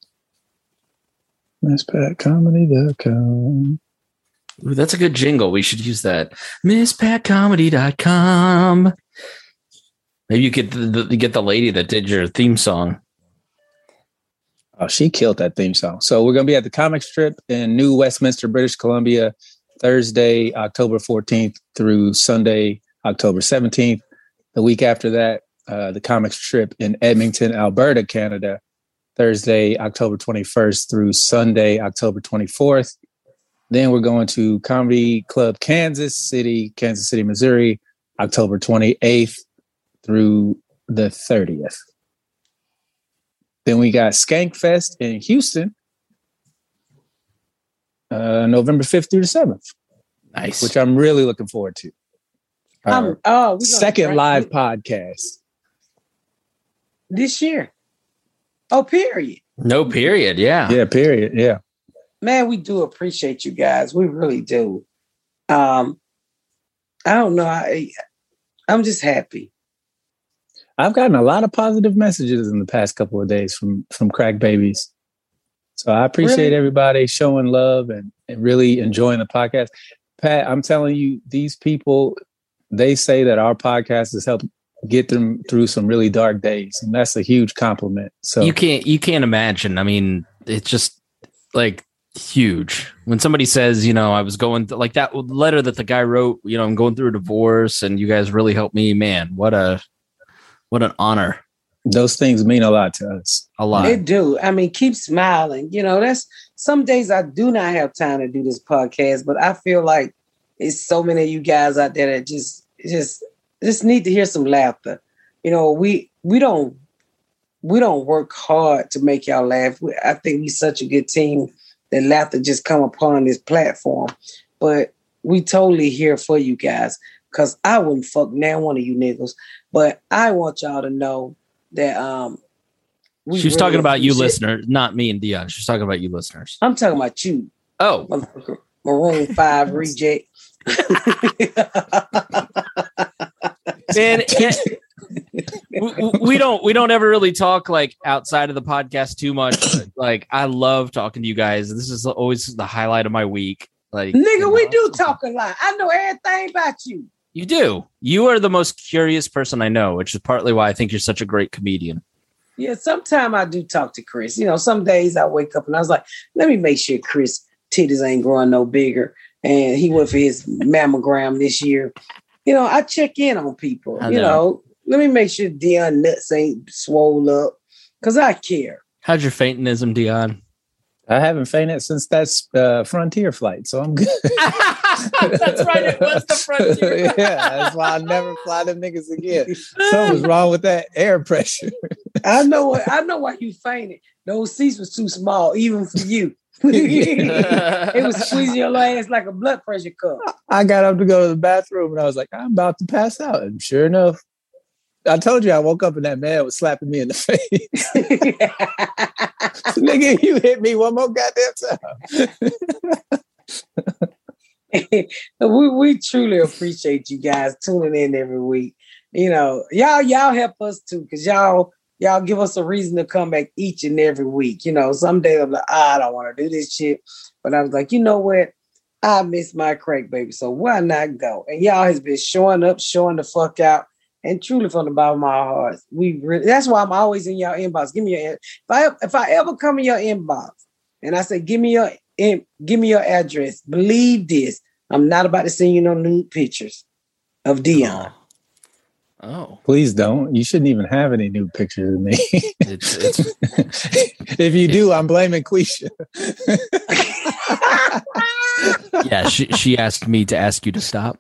miss pat comedy dot com. Ooh, that's a good jingle. We should use that. miss pat comedy dot com. Maybe you get the, the you get the lady that did your theme song. Oh, she killed that theme song. So we're going to be at the comic strip in New Westminster, British Columbia, Thursday, October fourteenth through Sunday, October seventeenth. The week after that, uh, the comic strip in Edmonton, Alberta, Canada, Thursday, October twenty-first through Sunday, October twenty-fourth. Then we're going to Comedy Club Kansas City, Kansas City, Missouri, October twenty-eighth through the thirtieth. Then we got Skankfest in Houston, uh, November fifth through the seventh, Nice. which I'm really looking forward to. Our I'm, oh, we gonna second break live it podcast. this year. Oh, period. No period. Yeah. Yeah, period. Yeah. Man, we do appreciate you guys. We really do. Um, I don't know. I, I'm just happy. I've gotten a lot of positive messages in the past couple of days from from crack babies. So I appreciate Really? everybody showing love and, and really enjoying the podcast. Pat, I'm telling you, these people, they say that our podcast has helped get them through some really dark days. And that's a huge compliment. So You can't you can't imagine. I mean, it's just like huge. When somebody says, you know, I was going th- like that letter that the guy wrote, you know, I'm going through a divorce and you guys really helped me, man. What a what an honor. those things mean a lot to us. A lot. They do. I mean, keep smiling. You know, that's some days I do not have time to do this podcast, but I feel like it's so many of you guys out there that just just just need to hear some laughter. You know, we we don't we don't work hard to make y'all laugh. We, I think we're such a good team that laughter just come upon this platform. But we totally here for you guys. Cause I wouldn't fuck now one of you niggas. But I want y'all to know that um we She's really talking about you appreciate- listeners, not me and Dion. She's talking about you listeners. I'm talking about you, Oh, motherfucker. Maroon five reject. man, we, we don't we don't ever really talk like outside of the podcast too much. But, like, I love talking to you guys. This is always the highlight of my week. Like, Nigga, you we know, do talk a lot. I know everything about you. You do. You are the most curious person I know, which is partly why I think you're such a great comedian. Yeah, sometimes I do talk to Chris. You know, some days I wake up and I was like, let me make sure Chris titties ain't growing no bigger. And he went for his mammogram this year. You know, I check in on people. I You know. know, let me make sure Dion nuts ain't swole up because I care. How's your faintinism, Dion? I haven't fainted since that uh, Frontier flight, so I'm good. That's right. It was the Frontier. Yeah, that's why I'll never fly them niggas again. Something was wrong with that air pressure. I know what I know why you fainted. Those seats was too small, even for you. It was squeezing your ass like a blood pressure cup. I got up to go to the bathroom and I was like, I'm about to pass out. And sure enough, I told you I woke up and that man was slapping me in the face. Nigga, you hit me one more goddamn time. we we truly appreciate you guys tuning in every week. You know, y'all y'all help us too, because y'all y'all give us a reason to come back each and every week. You know, some days I'm like, ah, I don't want to do this shit, but I was like, you know what? I miss my crack baby, so why not go? And y'all has been showing up, showing the fuck out. And truly, from the bottom of my heart, we really, that's why I'm always in your inbox. Give me your if I if I ever come in your inbox and I say, give me your in, give me your address. Believe this, I'm not about to send you no nude pictures of Dion. Oh, Please don't. You shouldn't even have any new pictures of me. it's, it's If you do, I'm blaming Quisha. yeah. She she asked me to ask you to stop.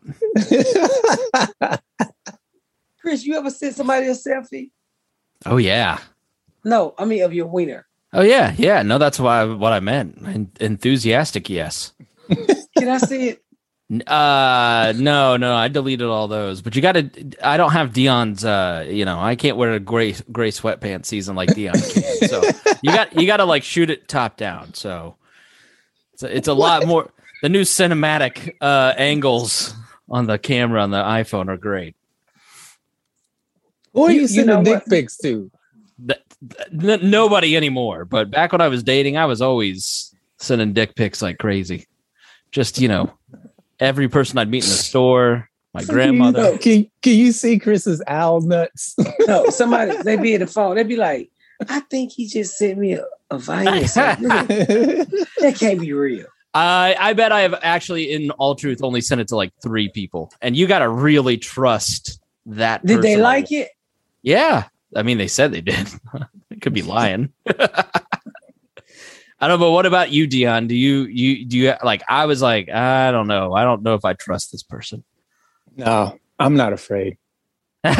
Chris, you ever sent somebody a selfie? Oh yeah. No, I mean of your wiener. Oh yeah, yeah. No, that's why what I meant. En- enthusiastic, yes. Can I see it? Uh, no, no, I deleted all those. But you got to. I don't have Dion's. Uh, you know, I can't wear a gray gray sweatpants season like Dion can. So you got you got to like shoot it top down. So it's a, it's a lot more. The new cinematic uh, angles on the camera on the iPhone are great. Who are you, You- you sending know dick what? pics to? The, the, n- nobody anymore. But back when I was dating, I was always sending dick pics like crazy. Just you know. Every person I'd meet in the store, my grandmother. Can, can you see Chris's owl nuts? No, somebody, they be at the phone. They be like, I think he just sent me a, a Vine or something. That can't be real. I I bet I have actually, in all truth, only sent it to like three people. And you got to really trust that. Did they person. like it? Yeah. I mean, they said they did. They could be lying. I don't know, but what about you, Dion? Do you you do you like? I was like, I don't know. I don't know if I trust this person. No, I'm not afraid. I'm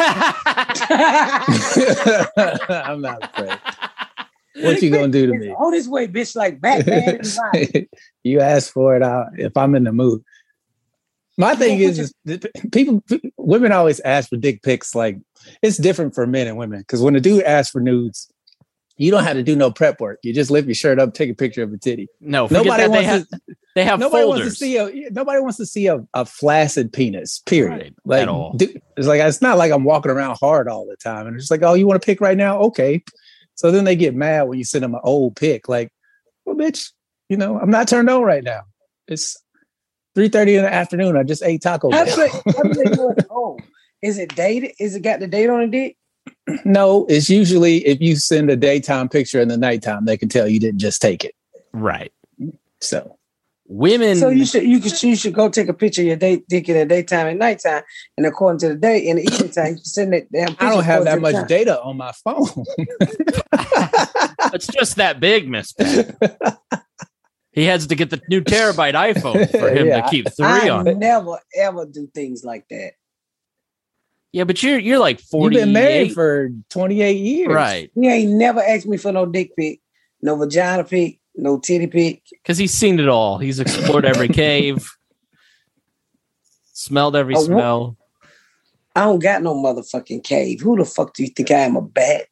not afraid. What you gonna do to me? Oh, this way, bitch, like Batman. and Vine. You ask for it out if I'm in the mood. My thing is, is that people, women always ask for dick pics. Like it's different for men and women because when a dude asks for nudes, you don't have to do no prep work. You just lift your shirt up, take a picture of a titty. No, forget nobody that. wants They have, to. they have Nobody folders. wants to see a. Nobody wants to see a, a flaccid penis. Period. Right, like at all. dude, it's like it's not like I'm walking around hard all the time. And it's like, oh, you want to pick right now? Okay. So then they get mad when you send them an old pic. Like, well, bitch, you know, I'm not turned on right now. It's three thirty in the afternoon. I just ate Taco How Bell. do they, how do they know it's old? Is it dated? Is it got the date on it? No, it's usually if you send a daytime picture in the nighttime, they can tell you didn't just take it. Right. So Women. So you should you could you should go take a picture of your day, dick in the daytime and nighttime, and according to the day in the evening time, you can send that damn picture. I don't have that according to much the time. data on my phone. It's just that big, Miss Pat. He has to get the new terabyte iPhone for him Yeah, to keep three I on it. never ever do things like that. Yeah, but you're you're like You've forty. been married for twenty-eight years. Right. He ain't never asked me for no dick pic, no vagina pic, no titty pic. Because he's seen it all. He's explored every cave, smelled every Oh, what? smell. I don't got no motherfucking cave. Who the fuck do you think I am, a bat?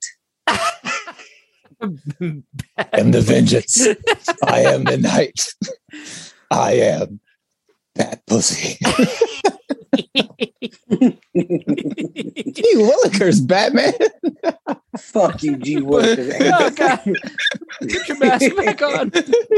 I am the vengeance. I am the night. I am that pussy. Gee Willikers, Batman. Fuck you, G Willikers. Oh, God. Put your mask back on.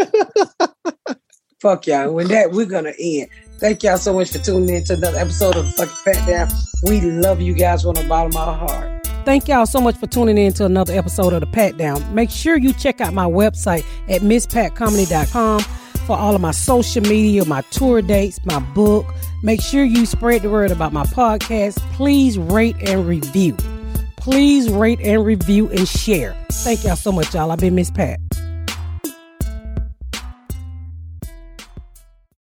Fuck y'all. With that, we're gonna end. Thank y'all so much for tuning in to another episode of Fucking Pat Down. We love you guys from the bottom of our heart. Thank y'all so much for tuning in to another episode of The Pat Down. Make sure you check out my website at miss pat comedy dot com for all of my social media, my tour dates, my book. Make sure you spread the word about my podcast. Please rate and review. Please rate and review and share. Thank y'all so much, y'all. I've been Miss Pat.